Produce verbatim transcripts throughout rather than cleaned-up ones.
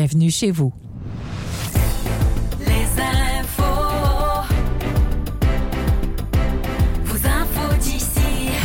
Bienvenue chez vous. Les infos. Vos infos d'ici.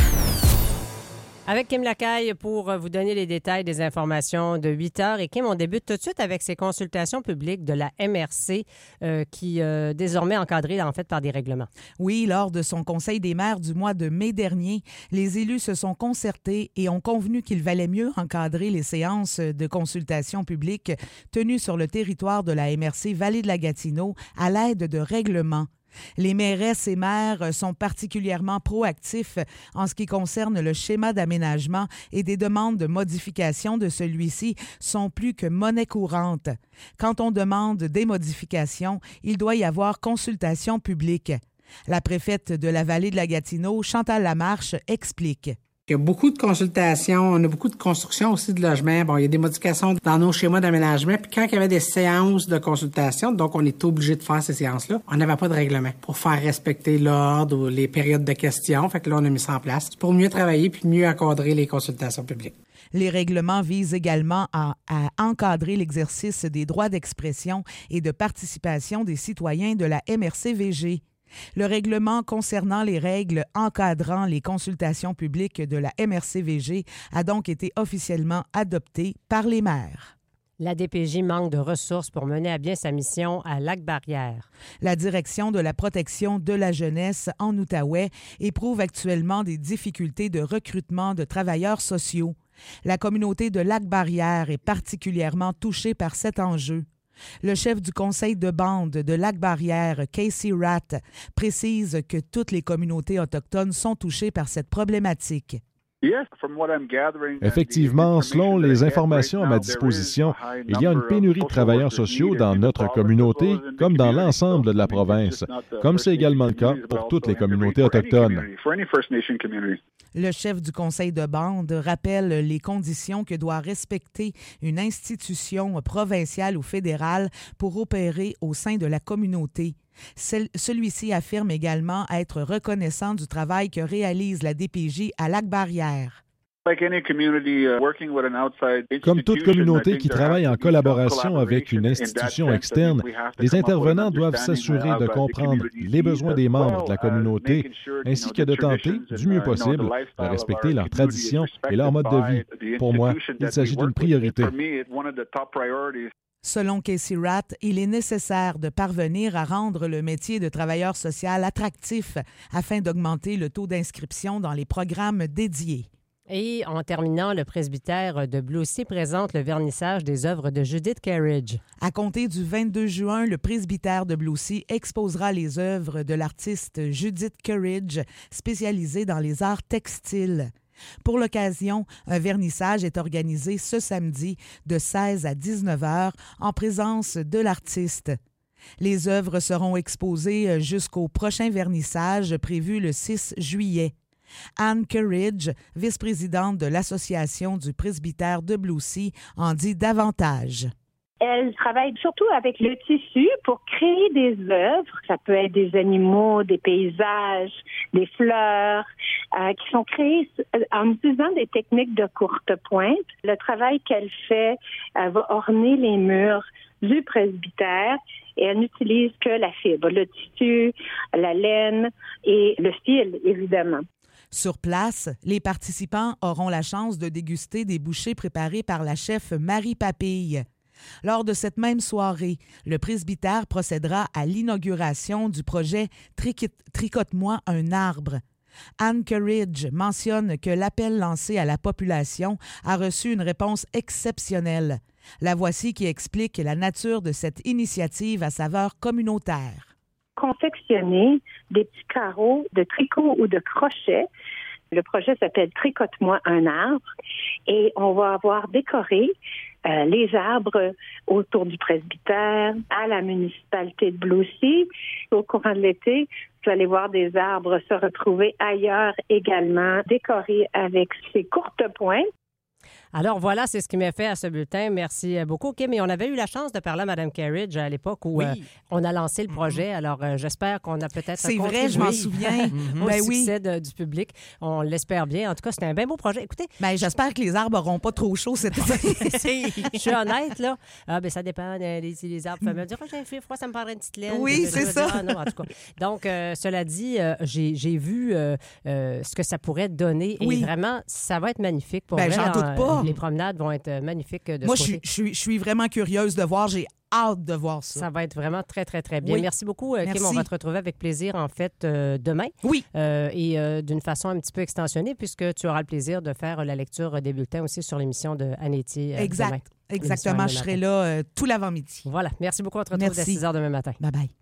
Avec Kim Lacaille pour vous donner les détails des informations de huit heures. Et Kim, on débute tout de suite avec ces consultations publiques de la M R C euh, qui euh, désormais encadrées en fait par des règlements. Oui, lors de son conseil des maires du mois de mai dernier, les élus se sont concertés et ont convenu qu'il valait mieux encadrer les séances de consultation publiques tenues sur le territoire de la M R C Vallée de la Gatineau à l'aide de règlements. Les mairesses et maires sont particulièrement proactifs en ce qui concerne le schéma d'aménagement et des demandes de modification de celui-ci sont plus que monnaie courante. Quand on demande des modifications, il doit y avoir consultation publique. La préfète de la Vallée de la Gatineau, Chantal Lamarche, explique. Il y a beaucoup de consultations, on a beaucoup de construction aussi de logements. Bon, il y a des modifications dans nos schémas d'aménagement. Puis quand il y avait des séances de consultation, donc on est obligé de faire ces séances-là, on n'avait pas de règlement pour faire respecter l'ordre ou les périodes de questions. Fait que là, on a mis ça en place pour mieux travailler puis mieux encadrer les consultations publiques. Les règlements visent également à, à encadrer l'exercice des droits d'expression et de participation des citoyens de la M R C V G. Le règlement concernant les règles encadrant les consultations publiques de la M R C V G a donc été officiellement adopté par les maires. La D P J manque de ressources pour mener à bien sa mission à Lac-Barrière. La Direction de la protection de la jeunesse en Outaouais éprouve actuellement des difficultés de recrutement de travailleurs sociaux. La communauté de Lac-Barrière est particulièrement touchée par cet enjeu. Le chef du conseil de bande de Lac-Barrière, Casey Ratt, précise que toutes les communautés autochtones sont touchées par cette problématique. Effectivement, selon les informations à ma disposition, il y a une pénurie de travailleurs sociaux dans notre communauté comme dans l'ensemble de la province, comme c'est également le cas pour toutes les communautés autochtones. Le chef du conseil de bande rappelle les conditions que doit respecter une institution provinciale ou fédérale pour opérer au sein de la communauté. Celui-ci affirme également être reconnaissant du travail que réalise la D P J à Lac-Barrière. Comme toute communauté qui travaille en collaboration avec une institution externe, les intervenants doivent s'assurer de comprendre les besoins des membres de la communauté ainsi que de tenter, du mieux possible, de respecter leurs traditions et leur mode de vie. Pour moi, il s'agit d'une priorité. Selon Casey Ratt, il est nécessaire de parvenir à rendre le métier de travailleur social attractif afin d'augmenter le taux d'inscription dans les programmes dédiés. Et en terminant, le presbytère de Bleucy présente le vernissage des œuvres de Judith Kerridge. À compter du vingt-deux juin, le presbytère de Bleucy exposera les œuvres de l'artiste Judith Kerridge, spécialisée dans les arts textiles. Pour l'occasion, un vernissage est organisé ce samedi de seize à dix-neuf heures en présence de l'artiste. Les œuvres seront exposées jusqu'au prochain vernissage prévu le six juillet. Anne Kerridge, vice-présidente de l'Association du presbytère de Bleucy, en dit davantage. Elle travaille surtout avec le tissu pour créer des œuvres. Ça peut être des animaux, des paysages, des fleurs, euh, qui sont créés en utilisant des techniques de courte pointe. Le travail qu'elle fait euh, va orner les murs du presbytère et elle n'utilise que la fibre, le tissu, la laine et le fil, évidemment. Sur place, les participants auront la chance de déguster des bouchées préparées par la chef Marie Papille. Lors de cette même soirée, le presbytère procédera à l'inauguration du projet Tric- Tricote-moi un arbre. Anne Kerridge mentionne que l'appel lancé à la population a reçu une réponse exceptionnelle. La voici qui explique la nature de cette initiative à saveur communautaire. Confectionner des petits carreaux de tricot ou de crochet. Le projet s'appelle « Tricote-moi un arbre » et on va avoir décoré euh, les arbres autour du presbytère, à la municipalité de Bleucy. Au courant de l'été, vous allez voir des arbres se retrouver ailleurs également, décorés avec ces courtes pointes. Alors voilà, c'est ce qui m'a fait à ce bulletin. Merci beaucoup, Kim. Et on avait eu la chance de parler à Mme Carriage à l'époque où Oui. euh, on a lancé le projet. Alors euh, j'espère qu'on a peut-être C'est vrai, je m'en souviens. au Ben oui. succès de- du public. On l'espère bien. En tout cas, c'était un bien beau projet. Écoutez, Ben, j'espère que les arbres n'auront pas trop chaud cette année. je suis honnête, là. Ah, ben, ça dépend des, des- les arbres. Me dire, oh, j'ai un fil froid, ça me prendrait une petite laine. Oui, Puis, je c'est vais ça. dire, ah, non, en tout cas. Donc, euh, cela dit, euh, j'ai, j'ai vu euh, euh, ce que ça pourrait donner. Et Oui. vraiment, ça va être magnifique. Pour Ben, vrai, j'en là, doute pas. Les promenades vont être magnifiques de Moi, ce je suis, côté. je, suis, je suis vraiment curieuse de voir. J'ai hâte de voir ça. Ça va être vraiment très, très, très bien. Oui. Merci beaucoup, euh, Kim. Merci. On va te retrouver avec plaisir, en fait, euh, demain. Oui. Euh, et euh, d'une façon un petit peu extensionnée, puisque tu auras le plaisir de faire la lecture des bulletins aussi sur l'émission de Anéti. Euh, Exact. demain. Exactement. L'émission Je serai demain là euh, tout l'avant-midi. Voilà. Merci beaucoup. On te retrouve Merci. dès six heures demain matin. Bye bye.